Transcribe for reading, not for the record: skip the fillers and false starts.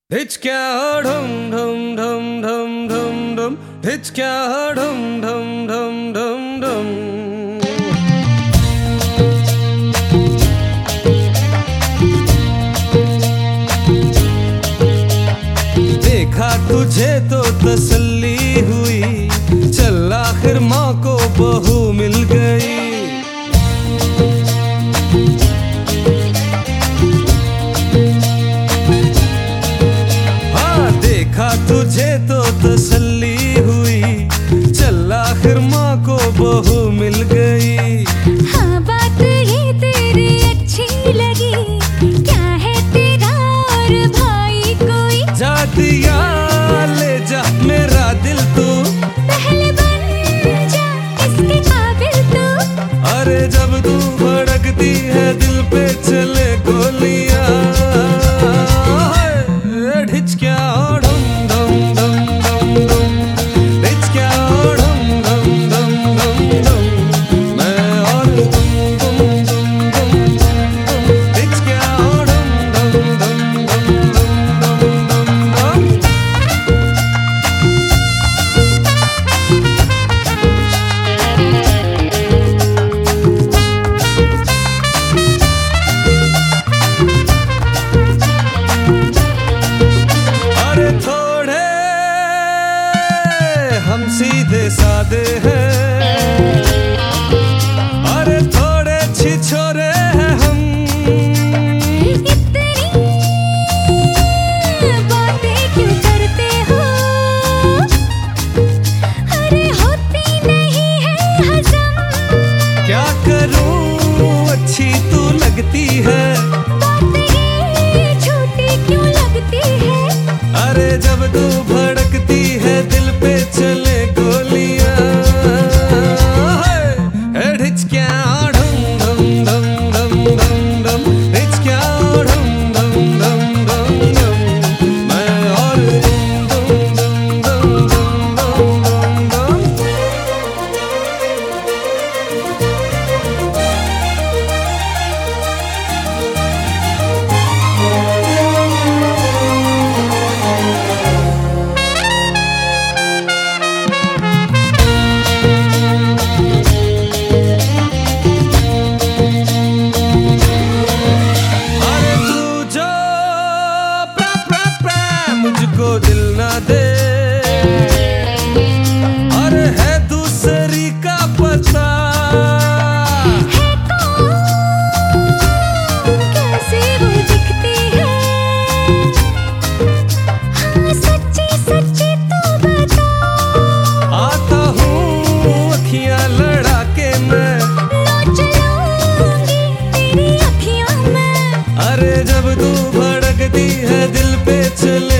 Hichka dum dum dum dum dum dum. Hichka dum dum dum dum dum. देखा तुझे तो तसल्ली हुई, चल आखिर माँ को बहू मिल गई। तुझे तो तसल्ली हुई, चल आखिर माँ को बहू मिल गई। हाँ बात ये तेरी अच्छी लगी, क्या है तेरा और भाई कोई? जा दिया ले जा मेरा दिल तू, पहले बन जा इसके काबिल तू। अरे जब तू भड़कती है दिल पे चले गोलियां। ढिचक्या हम सीधे सादे हैं, अरे थोड़े छिछोरे हैं हम। इतनी बातें क्यों करते हो? अरे होती नहीं है हजम। क्या करूं अच्छी तू लगती है, बातें ये छोटी क्यों लगती है? अरे जब तू भड़कती है दिल पे चले गोलियां। ढिचक्या ढम धम धम धम धम धम, ढिचक्या ढम धम धम धम धम। मैं और धम धम धम धम धम धम। मुझको दिल ना दे, अरे है दूसरी का पता। है कौन? कैसे वो दिखती है? हाँ सच्ची सच्ची तो बता। आता हूँ अखियाँ लड़ा के मैं, नोच लूंगी तेरी अखियों में। अरे जब तू भड़कती है दिल पे चले